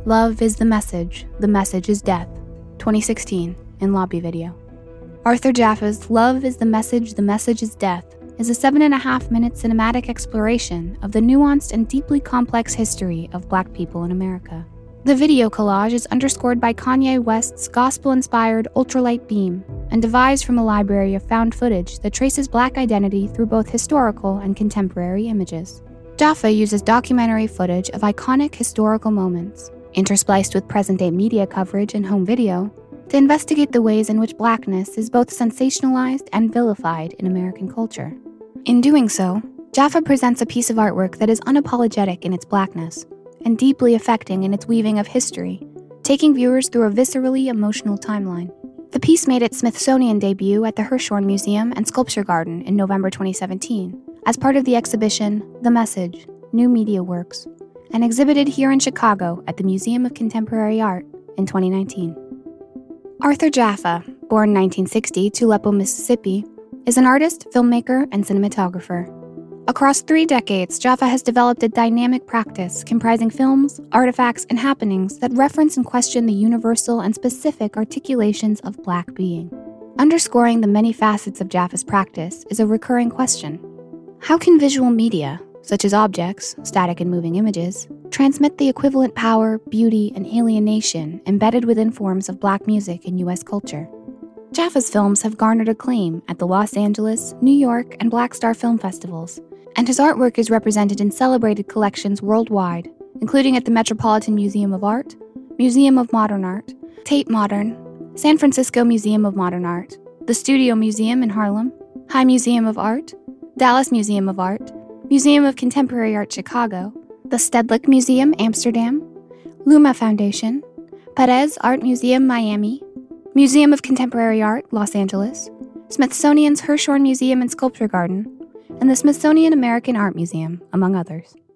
Love is the message is death, 2016, in Lobby Video. Arthur Jafa's Love is the message is death is a 7.5-minute cinematic exploration of the nuanced and deeply complex history of Black people in America. The video collage is underscored by Kanye West's gospel-inspired ultralight beam and devised from a library of found footage that traces Black identity through both historical and contemporary images. Jafa uses documentary footage of iconic historical moments, interspliced with present-day media coverage and home video, to investigate the ways in which Blackness is both sensationalized and vilified in American culture. In doing so, Jafa presents a piece of artwork that is unapologetic in its Blackness and deeply affecting in its weaving of history, taking viewers through a viscerally emotional timeline. The piece made its Smithsonian debut at the Hirshhorn Museum and Sculpture Garden in November 2017 as part of the exhibition The Message, New Media Works, and exhibited here in Chicago at the Museum of Contemporary Art in 2019. Arthur Jafa, born 1960, Tupelo, Mississippi, is an artist, filmmaker, and cinematographer. Across 3 decades, Jafa has developed a dynamic practice comprising films, artifacts, and happenings that reference and question the universal and specific articulations of Black being. Underscoring the many facets of Jafa's practice is a recurring question. How can visual media, such as objects, static and moving images, transmit the equivalent power, beauty, and alienation embedded within forms of Black music in U.S. culture? Jafa's films have garnered acclaim at the Los Angeles, New York, and Black Star Film Festivals, and his artwork is represented in celebrated collections worldwide, including at the Metropolitan Museum of Art, Museum of Modern Art, Tate Modern, San Francisco Museum of Modern Art, the Studio Museum in Harlem, High Museum of Art, Dallas Museum of Art, Museum of Contemporary Art Chicago, the Stedelijk Museum Amsterdam, Luma Foundation, Perez Art Museum Miami, Museum of Contemporary Art Los Angeles, Smithsonian's Hirshhorn Museum and Sculpture Garden, and the Smithsonian American Art Museum, among others.